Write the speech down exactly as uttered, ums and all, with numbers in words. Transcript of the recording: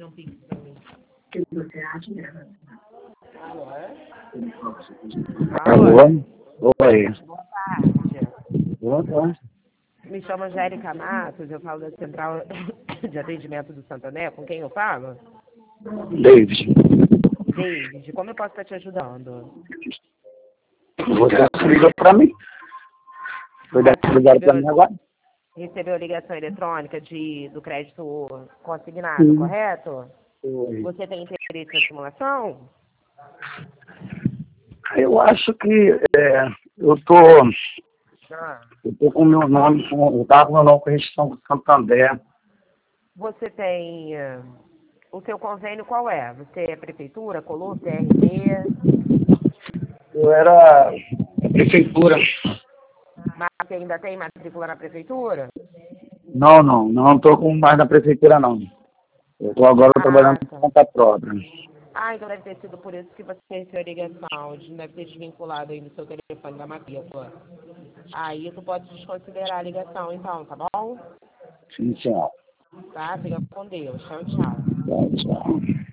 um pix pra mim. Alô, é? Alô? Oi. Boa tarde. Boa tarde. Me chamo Angélica Matos, eu falo da Central de Atendimento do Santander. Com quem eu falo? David. David, como eu posso estar te ajudando? Você ligou pra mim? Foi Você ligado pra mim recebeu, agora? recebeu ligação eletrônica de, do crédito consignado, Sim. correto? Oi. Você tem interesse na simulação? Eu acho que é, eu tô, Ah. eu tô com o meu nome, com, eu tava com o meu nome com registração do Santander. Você tem... eh, o seu convênio qual é? Você é prefeitura, Color, C R T? Eu era da prefeitura. Mas você ainda tem matrícula na prefeitura? Não, não, não tô com mais na prefeitura não. Eu tô agora Ah, trabalhando por tá. conta própria. Ah, então deve ter sido por isso que você recebeu a ligação, de- deve ter desvinculado aí no seu telefone da matrícula. Aí tu pode desconsiderar a ligação então, tá bom? Sim, senhor. Tá? Fica com Deus. Tchau, tchau. Tchau, tchau.